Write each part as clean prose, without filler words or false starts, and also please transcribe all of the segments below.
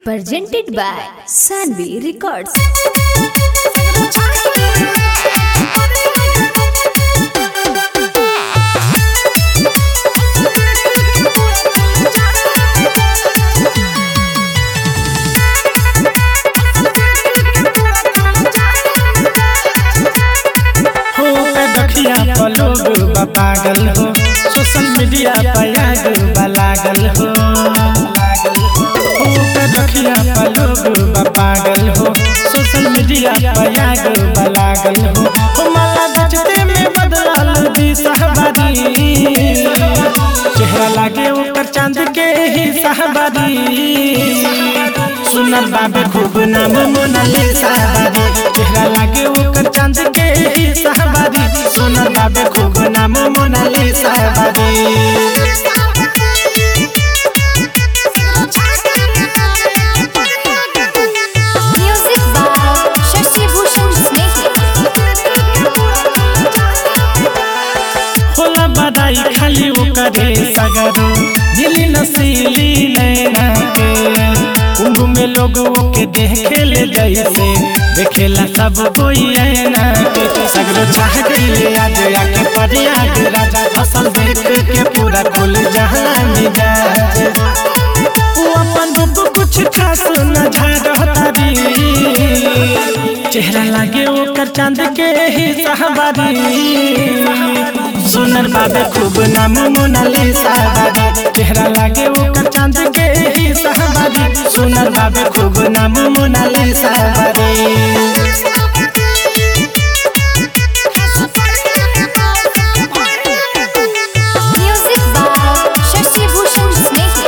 Presented by Sanvi Records. लोग पागल हो सोशल मीडिया पर लागल हो रखिया लोग पागल हो सोशल मीडिया पर लागल हो माला बचते में बदलाल दी सहबादी चेहरा लागे ऊपर चांद के ही सहबादी सुनल बाबे खूब नाम मोनालिसा चेहरा लागे ऊपर चांद के ही सहबादी सुनल बाबे खूब नाम Monalisa Music by Shashi Bhushan Snehi. होला बधाई खाली ओकरे सगरो दिली नसीली नैना के कुंभ में लोगों के देखे ले जैसे देखेला सब कोई ऐना के सगरो चाह गई आज आके परियाग राजा फसल देख के पूरा खुल जहां मिजाज वो अपन रूप कुछ खास न झाड़तारी चेहरा लागे ओकर चांद के ही सहबादी सुनर बाबे खूब नाम मोनालिसा चेहरा लागे ओकर चांद के ही सहबादी सुनर बाबे खूब नाम Monalisa Music by Shashi Bhushan Snehi.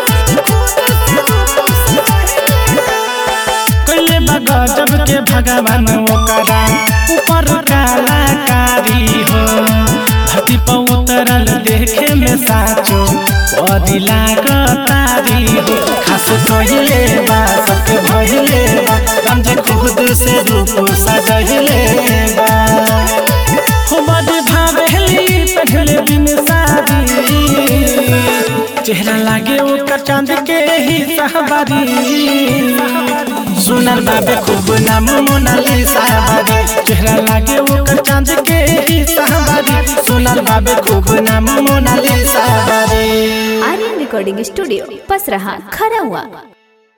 कोइले गजब के भगवान ओकरा ऊपर कलाकारी हो धरती पर उतरल देखे में साचो बड़ी लागतारी हो खास कहिले बा सबके भइले बा समझे खुद से रूप सजहिले बा हो बड़ी भावेली पहले दिन शादी चेहरा लागे ओकर चांद के ही सहबादी सुनर बाबे खूब नाम मोनालिसा चेहरा लागे ओकर चांद के ही सहबादी सुनर बाबे खूब नाम Monalisa Aryan Recording Studio, Pasraha, Kharawa.